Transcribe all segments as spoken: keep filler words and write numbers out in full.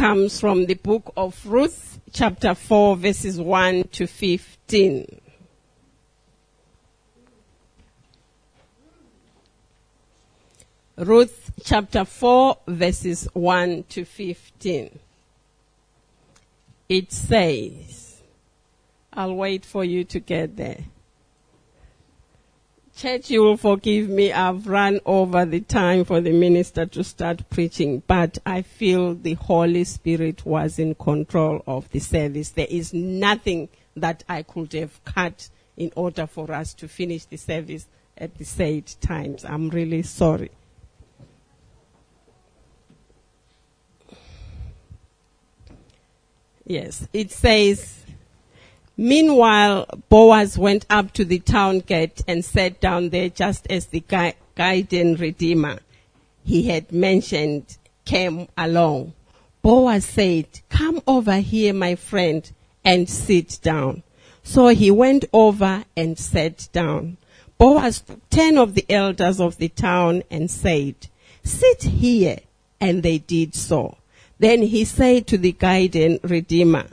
comes from the book of Ruth, chapter four, verses one to fifteen. Ruth, chapter four, verses one to fifteen. It says, I'll wait for you to get there. Church, you will forgive me. I've run over the time for the minister to start preaching, but I feel the Holy Spirit was in control of the service. There is nothing that I could have cut in order for us to finish the service at the said times. I'm really sorry. Yes, it says, meanwhile, Boaz went up to the town gate and sat down there just as the gui- guardian redeemer he had mentioned came along. Boaz said, "Come over here, my friend, and sit down." So he went over and sat down. Boaz took ten of the elders of the town and said, "Sit here," and they did so. Then he said to the guardian redeemer,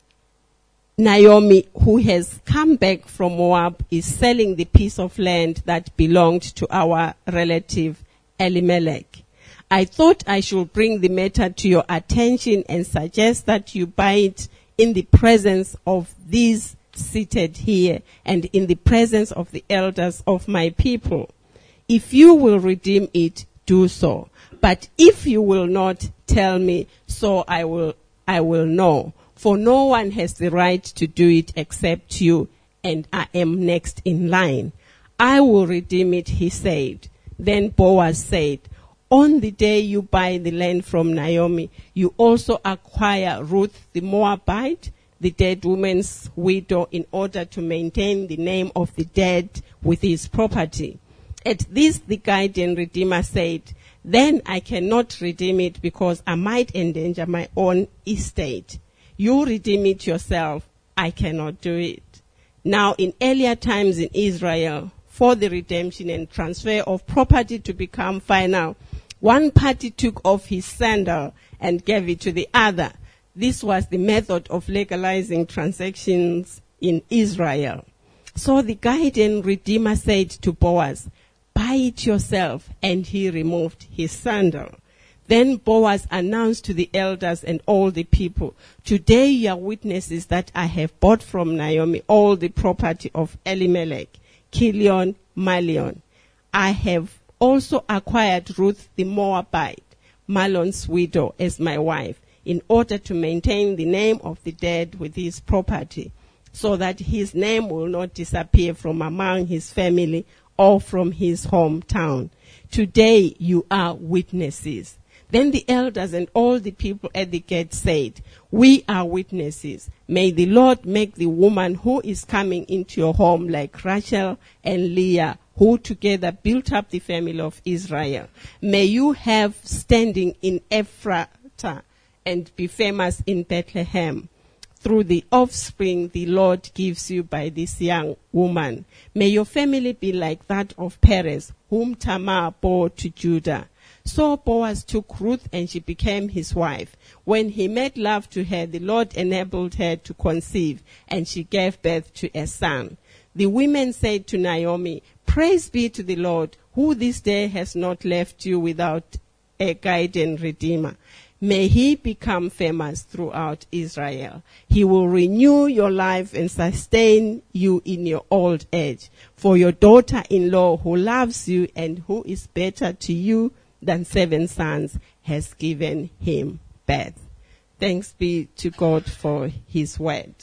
"Naomi, who has come back from Moab, is selling the piece of land that belonged to our relative Elimelech. I thought I should bring the matter to your attention and suggest that you buy it in the presence of these seated here and in the presence of the elders of my people. If you will redeem it, do so. But if you will not, tell me, so I will, I will know. For no one has the right to do it except you, and I am next in line." "I will redeem it," he said. Then Boaz said, "On the day you buy the land from Naomi, you also acquire Ruth the Moabite, the dead woman's widow, in order to maintain the name of the dead with his property." At this, the guardian redeemer said, "Then I cannot redeem it because I might endanger my own estate. You redeem it yourself. I cannot do it." Now, in earlier times in Israel, for the redemption and transfer of property to become final, one party took off his sandal and gave it to the other. This was the method of legalizing transactions in Israel. So the guardian redeemer said to Boaz, "Buy it yourself," and he removed his sandal. Then Boaz announced to the elders and all the people, "Today you are witnesses that I have bought from Naomi all the property of Elimelech, Kilion, Malion. I have also acquired Ruth the Moabite, Malon's widow, as my wife, in order to maintain the name of the dead with his property, so that his name will not disappear from among his family or from his hometown. Today you are witnesses." Then the elders and all the people at the gate said, "We are witnesses. May the Lord make the woman who is coming into your home like Rachel and Leah, who together built up the family of Israel. May you have standing in Ephrathah and be famous in Bethlehem, through the offspring the Lord gives you by this young woman. May your family be like that of Perez, whom Tamar bore to Judah." So Boaz took Ruth and she became his wife. When he made love to her, the Lord enabled her to conceive, and she gave birth to a son. The women said to Naomi, "Praise be to the Lord, who this day has not left you without a guardian redeemer. May he become famous throughout Israel. He will renew your life and sustain you in your old age. For your daughter-in-law, who loves you and who is better to you than seven sons, has given him birth." Thanks be to God for his word.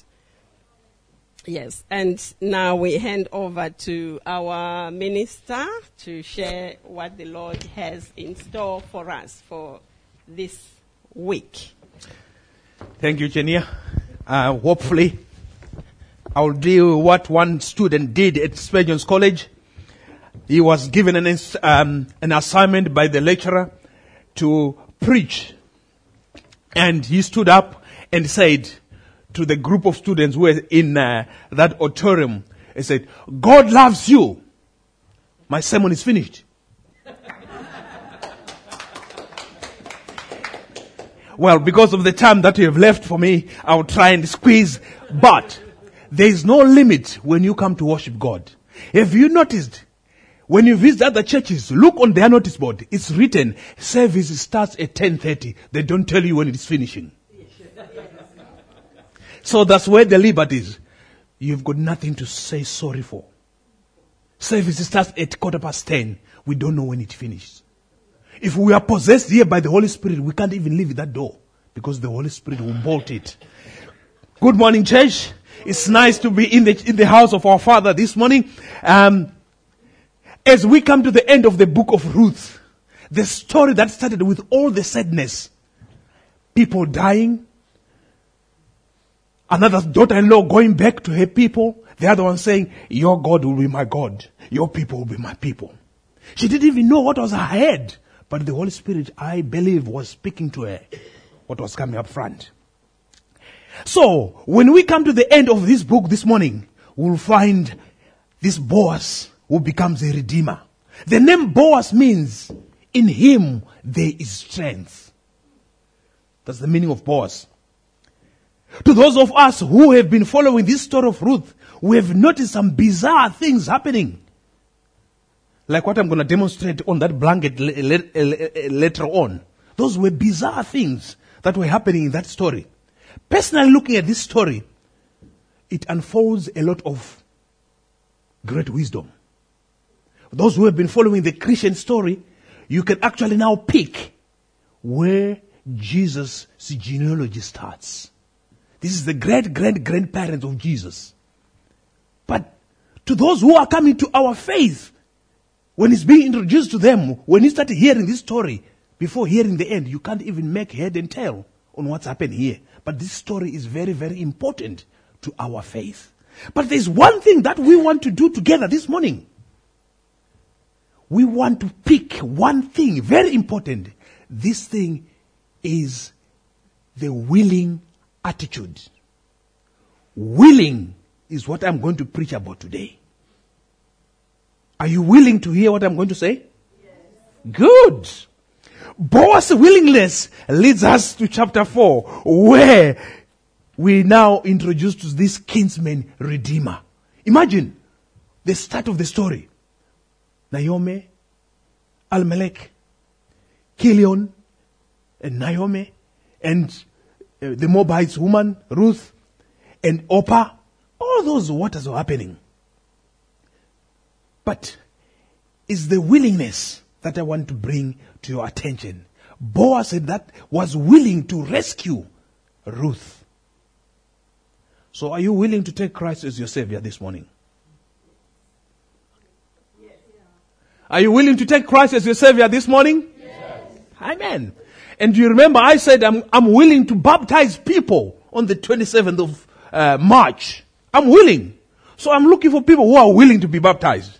Yes, and now we hand over to our minister to share what the Lord has in store for us for this week. Thank you, Jenia. Uh, hopefully, I'll deal with what one student did at Spurgeon's College. He was given an, um, an assignment by the lecturer to preach. And he stood up and said to the group of students who were in uh, that auditorium, he said, "God loves you. My sermon is finished." Well, because of the time that you have left for me, I'll try and squeeze. But there is no limit when you come to worship God. Have you noticed? When you visit other churches, look on their notice board. It's written, service starts at ten thirty. They don't tell you when it's finishing. So that's where the liberty is. You've got nothing to say sorry for. Service starts at quarter past ten. We don't know when it finishes. If we are possessed here by the Holy Spirit, we can't even leave that door because the Holy Spirit will bolt it. Good morning, church. It's nice to be in the in the house of our Father this morning. Um, as we come to the end of the book of Ruth, the story that started with all the sadness, people dying, another daughter-in-law going back to her people, the other one saying, your God will be my God, your people will be my people. She didn't even know what was ahead, but the Holy Spirit, I believe, was speaking to her what was coming up front. So, when we come to the end of this book this morning, we'll find this Boaz who becomes a redeemer. The name Boaz means, in him there is strength. That's the meaning of Boaz. To those of us who have been following this story of Ruth, we have noticed some bizarre things happening. Like what I'm going to demonstrate on that blanket later on. Those were bizarre things that were happening in that story. Personally looking at this story, it unfolds a lot of great wisdom. Those who have been following the Christian story, you can actually now pick where Jesus' genealogy starts. This is the great, great, grandparents of Jesus. But to those who are coming to our faith, when it's being introduced to them, when you start hearing this story, before hearing the end, you can't even make head and tail on what's happened here. But this story is very, very important to our faith. But there's one thing that we want to do together this morning. We want to pick one thing, very important. This thing is the willing attitude. Willing is what I'm going to preach about today. Are you willing to hear what I'm going to say? Yes. Good. Boaz's willingness leads us to chapter four, where we now introduce to this kinsman redeemer. Imagine the start of the story. Naomi, Elimelech, Chilion, and Naomi, and uh, the Moabite woman, Ruth, and Orpah. All those waters are happening. But it's the willingness that I want to bring to your attention. Boaz said that was willing to rescue Ruth. So are you willing to take Christ as your Savior this morning? Yes. Are you willing to take Christ as your Savior this morning? Yes. Amen. And do you remember I said I'm, I'm willing to baptize people on the twenty-seventh of uh, March. I'm willing. So I'm looking for people who are willing to be baptized.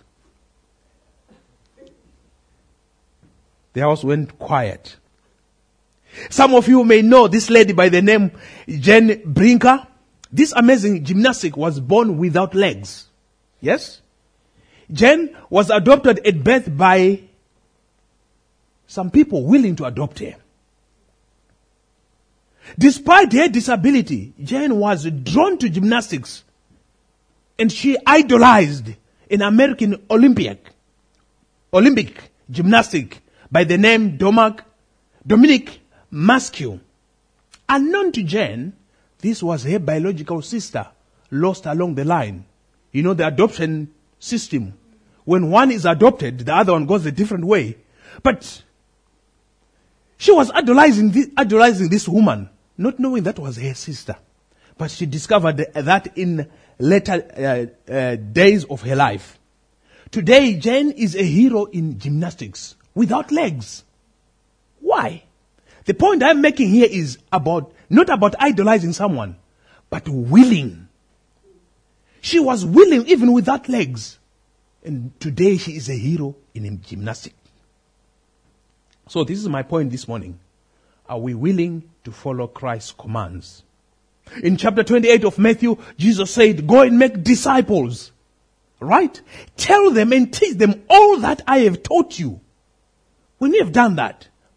The house went quiet. Some of you may know this lady by the name Jane Brinker. This amazing gymnastic was born without legs. Yes? Jane was adopted at birth by some people willing to adopt her. Despite her disability, Jane was drawn to gymnastics and she idolized an American Olympic, Olympic gymnastic by the name Domac, Dominic Mascu. Unknown to Jane, this was her biological sister, lost along the line. You know the adoption system. When one is adopted, the other one goes a different way. But she was idolizing this, idolizing this woman, not knowing that was her sister. But she discovered that in later uh, uh, days of her life. Today, Jane is a hero in gymnastics without legs. Why? The point I'm making here is about, not about idolizing someone, but willing. She was willing even without legs. And today she is a hero in gymnastics. So this is my point this morning. Are we willing to follow Christ's commands? In chapter twenty-eight of Matthew, Jesus said, go and make disciples. Right? Tell them and teach them all that I have taught you. When you have done that,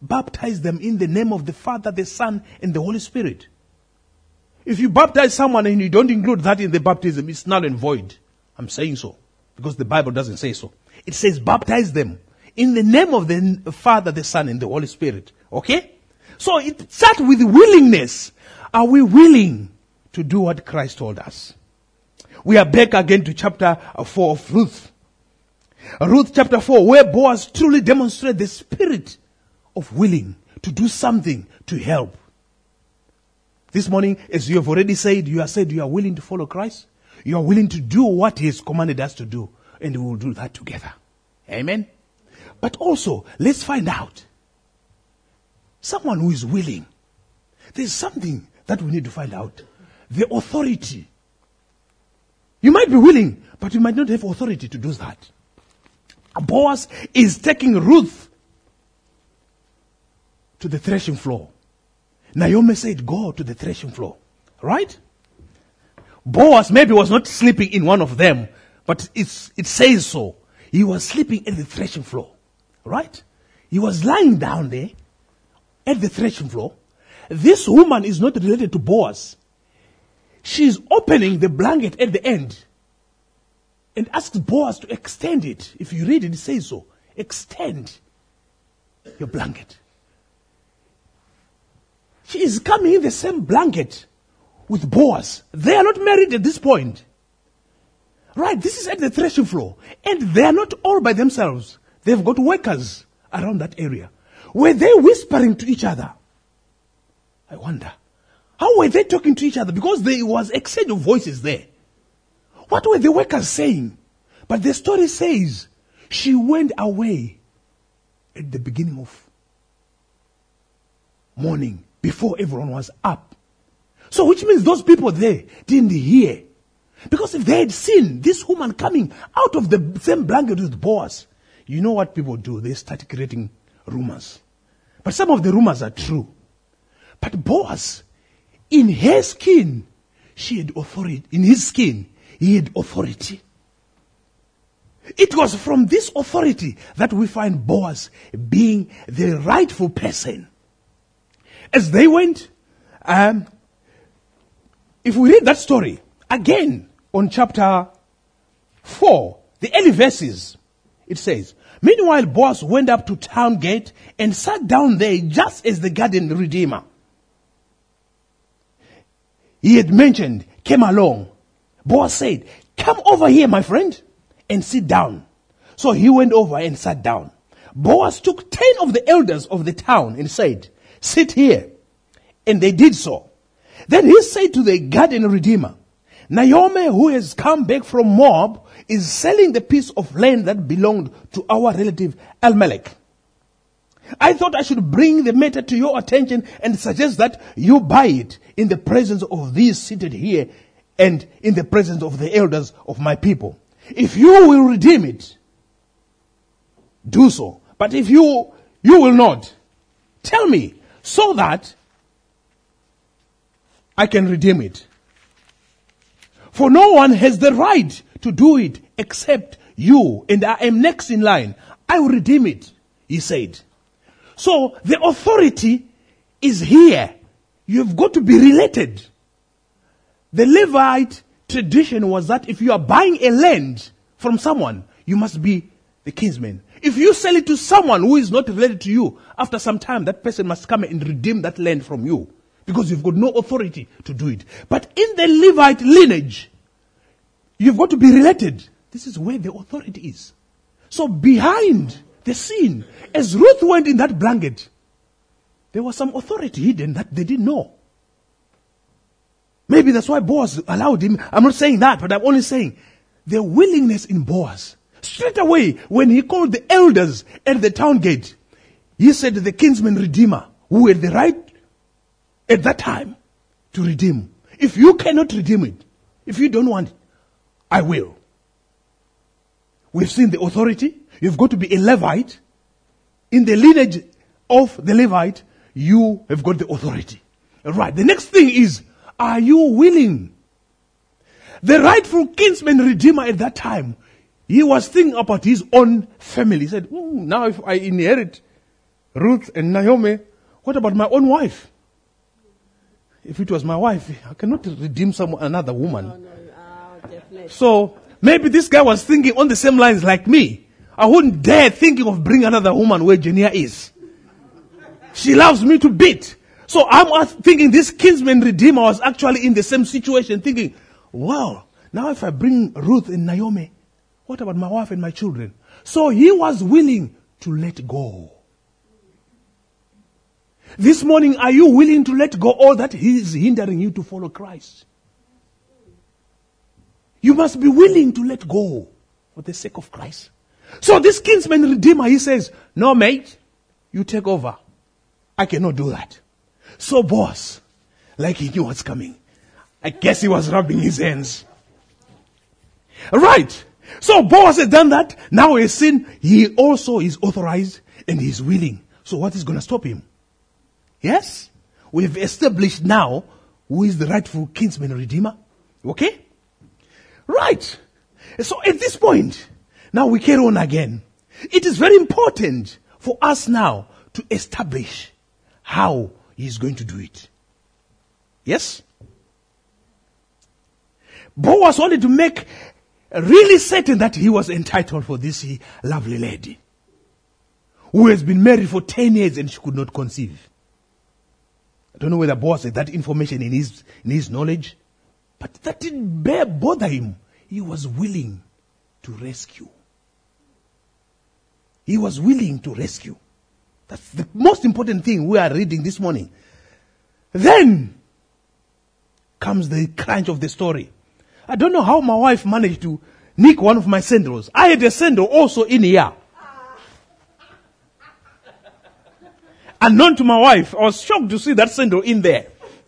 baptize them in the name of the Father, the Son, and the Holy Spirit. If you baptize someone and you don't include that in the baptism, it's null and void. I'm saying so, because the Bible doesn't say so. It says baptize them in the name of the Father, the Son, and the Holy Spirit. Okay? So it starts with willingness. Are we willing to do what Christ told us? We are back again to chapter four of Ruth. Ruth chapter four, where Boaz truly demonstrates the spirit of willing to do something to help. This morning, as you have already said, you have said you are willing to follow Christ. You are willing to do what He has commanded us to do. And we will do that together. Amen. But also, let's find out. Someone who is willing. There's something that we need to find out. The authority. You might be willing, but you might not have authority to do that. Boaz is taking Ruth to the threshing floor. Naomi said, go to the threshing floor. Right? Boaz maybe was not sleeping in one of them, but it's, it says so. He was sleeping at the threshing floor. Right? He was lying down there at the threshing floor. This woman is not related to Boaz. She's opening the blanket at the end and asks Boaz to extend it. If you read it, it says so. Extend your blanket. She is coming in the same blanket with Boaz. They are not married at this point. Right, this is at the threshing floor. And they are not all by themselves. They've got workers around that area. Were they whispering to each other? I wonder. How were they talking to each other? Because there was exchange of voices there. What were the workers saying? But the story says she went away at the beginning of morning before everyone was up. So which means those people there didn't hear. Because if they had seen this woman coming out of the same blanket with Boaz, you know what people do? They start creating rumors. But some of the rumors are true. But Boaz, in her skin, she had authority. In his skin, he had authority. It was from this authority that we find Boaz being the rightful person. As they went, um, if we read that story, again, on chapter four, the early verses, it says, meanwhile, Boaz went up to town gate and sat down there just as the garden redeemer he had mentioned came along. Boaz said, come over here, my friend, and sit down. So he went over and sat down. Boaz took ten of the elders of the town and said, sit here. And they did so. Then he said to the garden redeemer, Naomi, who has come back from Moab, is selling the piece of land that belonged to our relative Elimelech. I thought I should bring the matter to your attention and suggest that you buy it in the presence of these seated here and in the presence of the elders of my people. If you will redeem it, do so. But if you, you will not, tell me so that I can redeem it. For no one has the right to do it except you, and I am next in line. I will redeem it, he said. So the authority is here. You've got to be related. The Levite tradition was that if you are buying a land from someone, you must be the kinsman. If you sell it to someone who is not related to you, after some time, that person must come and redeem that land from you. Because you've got no authority to do it. But in the Levite lineage, you've got to be related. This is where the authority is. So behind the scene, as Ruth went in that blanket, there was some authority hidden that they didn't know. Maybe that's why Boaz allowed him. I'm not saying that, but I'm only saying the willingness in Boaz. Straight away, when he called the elders at the town gate, he said the kinsman redeemer, who had the right at that time to redeem. If you cannot redeem it, if you don't want it, I will. We've seen the authority. You've got to be a Levite. In the lineage of the Levite, you have got the authority. Right. The next thing is, are you willing? The rightful kinsman redeemer at that time, he was thinking about his own family. He said, now if I inherit Ruth and Naomi, what about my own wife? If it was my wife, I cannot redeem some another woman. No, no, oh, definitely. So maybe this guy was thinking on the same lines like me. I wouldn't dare thinking of bringing another woman where Jenia is. She loves me to bit. So I'm thinking this kinsman redeemer was actually in the same situation, thinking, wow, now if I bring Ruth and Naomi, what about my wife and my children? So he was willing to let go. This morning, are you willing to let go all that is hindering you to follow Christ? You must be willing to let go for the sake of Christ. So this kinsman redeemer, he says, no mate, you take over. I cannot do that. So boss, like he knew what's coming. I guess he was rubbing his hands. Right. So Boaz has done that. Now he's seen he also is authorized and he's willing. So what is going to stop him? Yes? We've established now who is the rightful kinsman redeemer. Okay? Right. So at this point, now we carry on again. It is very important for us now to establish how he is going to do it. Yes? Boaz wanted to make really certain that he was entitled for this lovely lady who has been married for ten years and she could not conceive. I don't know whether Boaz had that information in his, in his knowledge, but that didn't bear bother him. He was willing to rescue. He was willing to rescue. That's the most important thing we are reading this morning. Then comes the crunch of the story. I don't know how my wife managed to nick one of my sandals. I had a sandal also in here. Unknown to my wife, I was shocked to see that sandal in there.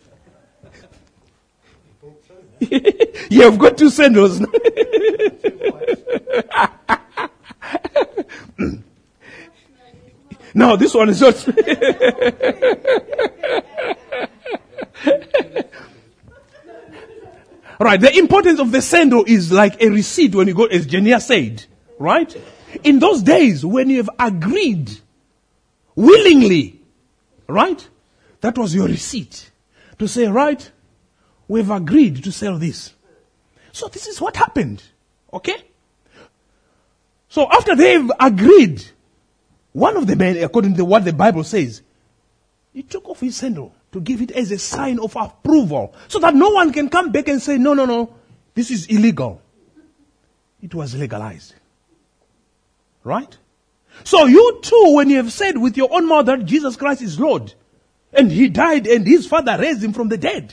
You have got two sandals. No, this one is not. Right, the importance of the sandal is like a receipt when you go, as Jenia said, right? In those days, when you have agreed willingly, right? That was your receipt to say, right, we've agreed to sell this. So this is what happened, okay? So after they've agreed, one of the men, according to what the Bible says, he took off his sandal to give it as a sign of approval so that no one can come back and say, no, no, no, this is illegal. It was legalized. Right? So you too, when you have said with your own mouth that Jesus Christ is Lord, and he died and his Father raised him from the dead.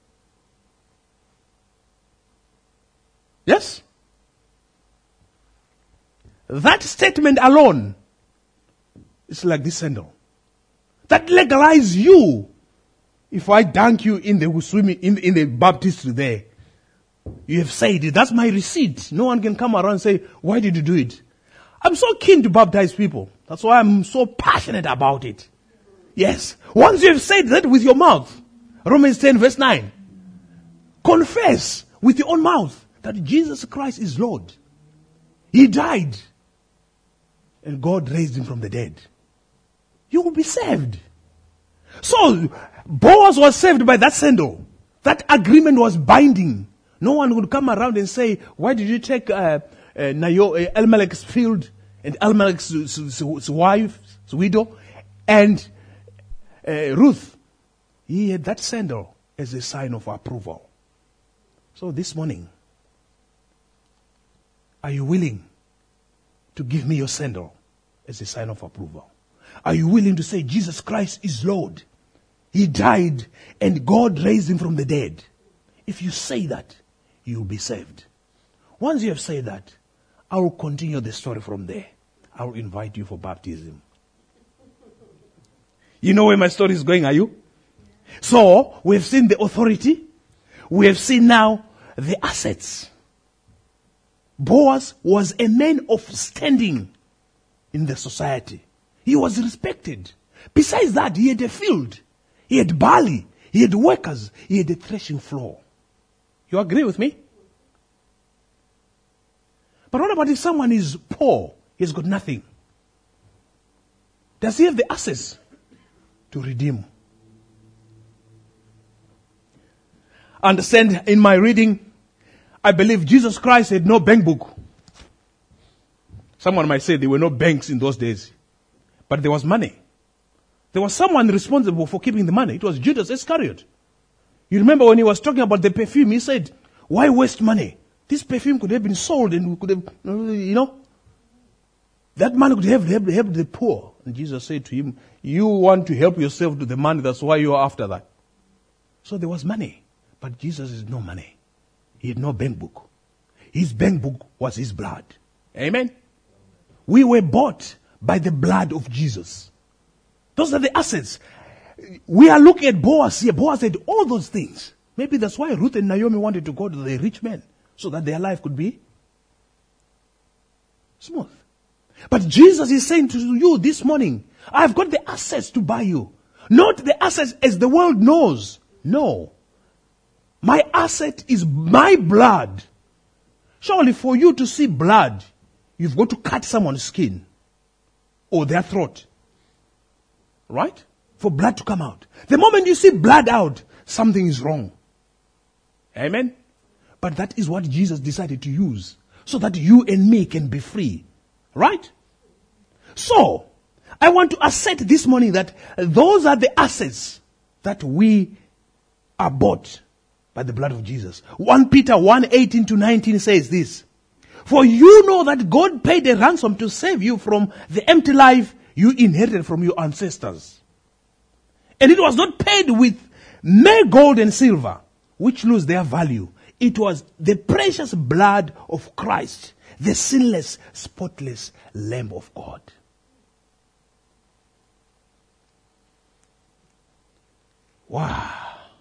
Yes? That statement alone is like this sandal. That legalizes you. If I dunk you in the swimming, in, in the baptistry there, you have said it. That's my receipt. No one can come around and say, why did you do it? I'm so keen to baptize people. That's why I'm so passionate about it. Yes. Once you have said that with your mouth, Romans ten verse nine, confess with your own mouth that Jesus Christ is Lord. He died and God raised him from the dead. You will be saved. So, Boaz was saved by that sandal. That agreement was binding. No one would come around and say, why did you take uh, uh, Nayo, uh, Elimelech's field and Elimelech's wife, his widow, and uh, Ruth? He had that sandal as a sign of approval. So this morning, are you willing to give me your sandal as a sign of approval? Are you willing to say Jesus Christ is Lord? He died and God raised him from the dead. If you say that, you will be saved. Once you have said that, I will continue the story from there. I will invite you for baptism. You know where my story is going, are you? So, we have seen the authority. We have seen now the assets. Boaz was a man of standing in the society. He was respected. Besides that, he had a field. He had barley. He had workers. He had a threshing floor. You agree with me? But what about if someone is poor? He's got nothing. Does he have the access to redeem? Understand, in my reading, I believe Jesus Christ had no bank book. Someone might say there were no banks in those days. But there was money. There was someone responsible for keeping the money. It was Judas Iscariot. You remember when he was talking about the perfume, he said, why waste money? This perfume could have been sold and we could have, you know, that money could have helped, helped the poor. And Jesus said to him, you want to help yourself to the money, that's why you are after that. So there was money. But Jesus had no money. He had no bank book. His bank book was his blood. Amen? We were bought by the blood of Jesus. Those are the assets. We are looking at Boaz here. Boaz had all those things. Maybe that's why Ruth and Naomi wanted to go to the rich man, so that their life could be smooth. But Jesus is saying to you this morning, I've got the assets to buy you. Not the assets as the world knows. No. My asset is my blood. Surely for you to see blood, you've got to cut someone's skin or their throat. Right? For blood to come out. The moment you see blood out, something is wrong. Amen? But that is what Jesus decided to use, so that you and me can be free. Right? So, I want to assert this morning that those are the assets that we are bought by the blood of Jesus. First Peter one, eighteen to nineteen says this. For you know that God paid a ransom to save you from the empty life you inherited from your ancestors. And it was not paid with mere gold and silver, which lose their value. It was the precious blood of Christ, the sinless, spotless Lamb of God. Wow.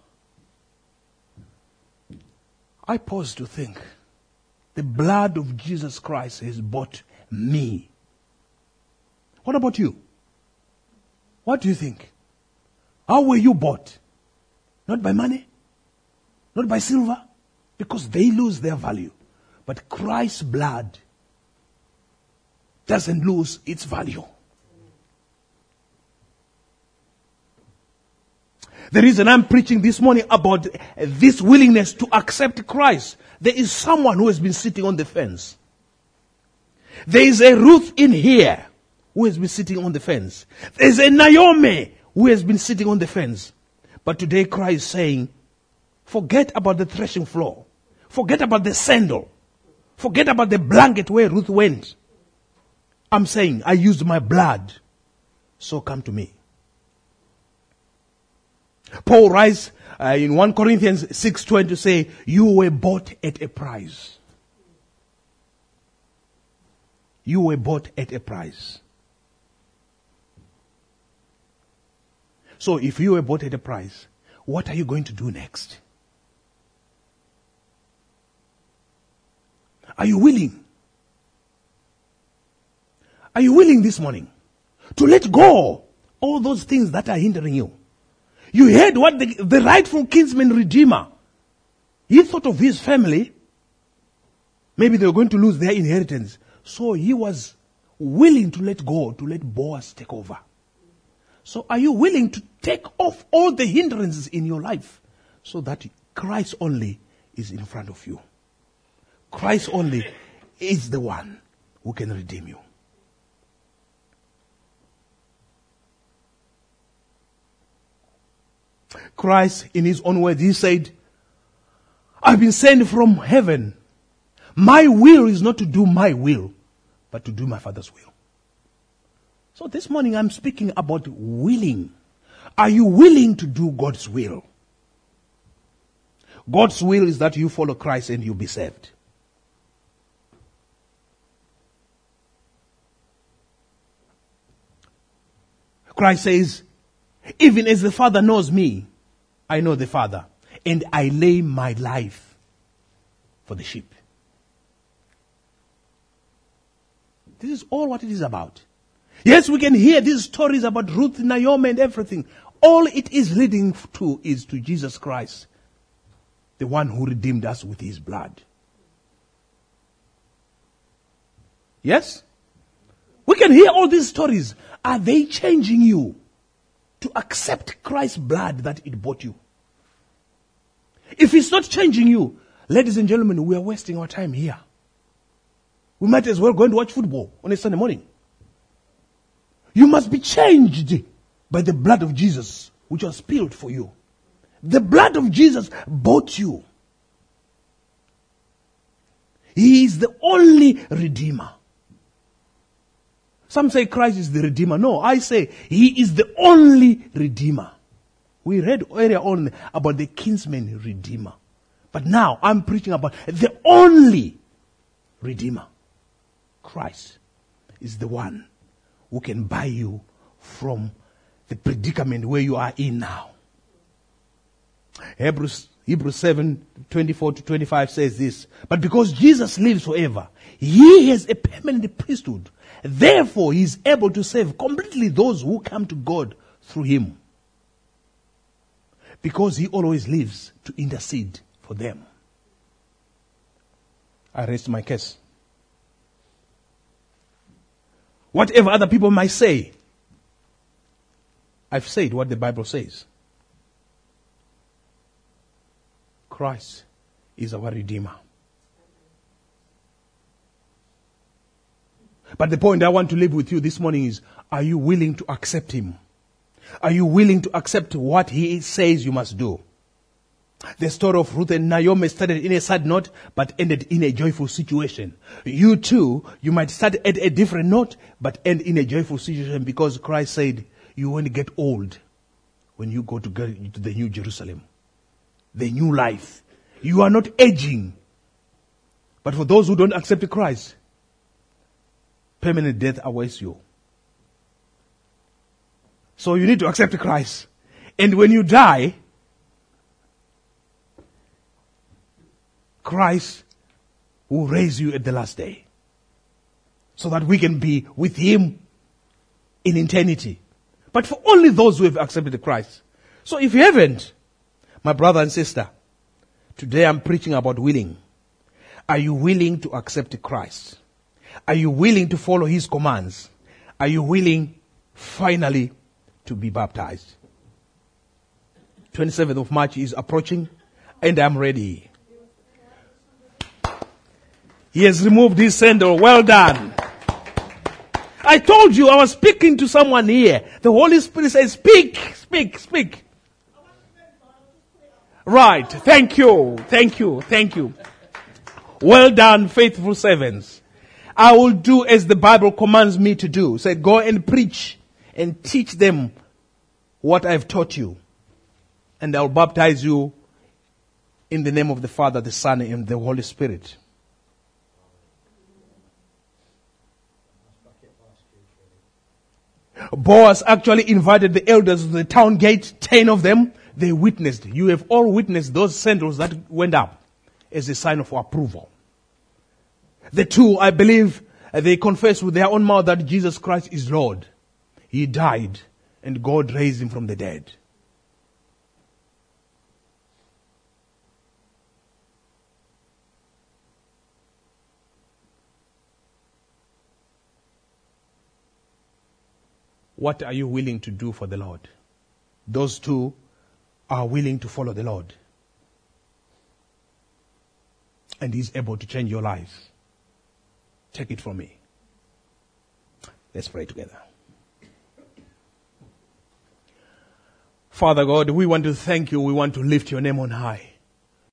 I pause to think. The blood of Jesus Christ has bought me. What about you? What do you think? How were you bought? Not by money, not by silver, because they lose their value. But Christ's blood doesn't lose its value. The reason I'm preaching this morning about this willingness to accept Christ, there is someone who has been sitting on the fence. There is a Ruth in here who has been sitting on the fence. There is a Naomi who has been sitting on the fence. But today Christ is saying, forget about the threshing floor. Forget about the sandal. Forget about the blanket where Ruth went. I'm saying, I used my blood. So come to me. Paul writes uh, in First Corinthians six twenty to say, you were bought at a price. You were bought at a price. So if you were bought at a price, what are you going to do next? Are you willing? Are you willing this morning to let go all those things that are hindering you? You heard what the, the rightful kinsman redeemer, he thought of his family. Maybe they were going to lose their inheritance. So he was willing to let go, to let Boaz take over. So are you willing to take off all the hindrances in your life so that Christ only is in front of you? Christ only is the one who can redeem you. Christ, in his own words, he said, I've been sent from heaven. My will is not to do my will, but to do my Father's will. So this morning I'm speaking about willing. Are you willing to do God's will? God's will is that you follow Christ and you'll be saved. Christ says, even as the Father knows me, I know the Father, and I lay my life for the sheep. This is all what it is about. Yes, we can hear these stories about Ruth, Naomi, and everything. All it is leading to is to Jesus Christ, the one who redeemed us with his blood. Yes? We can hear all these stories. Are they changing you to accept Christ's blood that it bought you? If it's not changing you, ladies and gentlemen, we are wasting our time here. We might as well go and watch football on a Sunday morning. You must be changed by the blood of Jesus, which was spilled for you. The blood of Jesus bought you. He is the only Redeemer. Some say Christ is the Redeemer. No, I say He is the only Redeemer. We read earlier on about the kinsman Redeemer. But now I'm preaching about the only Redeemer. Christ is the one who can buy you from the predicament where you are in now. Hebrews, Hebrews seven, twenty-four to twenty-five says this. But because Jesus lives forever, He has a permanent priesthood. Therefore, He is able to save completely those who come to God through Him. Because He always lives to intercede for them. I rest my case. Whatever other people might say, I've said what the Bible says. Christ is our Redeemer. But the point I want to leave with you this morning is, are you willing to accept Him? Are you willing to accept what He says you must do? The story of Ruth and Naomi started in a sad note, but ended in a joyful situation. You too, you might start at a different note, but end in a joyful situation, because Christ said, you won't get old when you go to, go to the New Jerusalem. The new life. You are not aging. But for those who don't accept Christ, permanent death awaits you. So you need to accept Christ. And when you die, Christ will raise you at the last day, so that we can be with Him in eternity. But for only those who have accepted Christ. So if you haven't, my brother and sister, today I'm preaching about willing. Are you willing to accept Christ? Are you willing to follow His commands? Are you willing finally to be baptized? twenty-seventh of March is approaching, and I'm ready. He has removed his sandal. Well done. I told you I was speaking to someone here. The Holy Spirit says, speak, speak, speak. Right. Thank you. Thank you. Thank you. Well done, faithful servants. I will do as the Bible commands me to do. Say, go and preach and teach them what I've taught you. And I'll baptize you in the name of the Father, the Son, and the Holy Spirit. Boaz actually invited the elders to the town gate, ten of them. They witnessed. You have all witnessed those sandals that went up as a sign of approval. The two, I believe, they confessed with their own mouth that Jesus Christ is Lord. He died and God raised Him from the dead. What are you willing to do for the Lord? Those two are willing to follow the Lord. And He's able to change your life. Take it from me. Let's pray together. Father God, we want to thank you. We want to lift your name on high.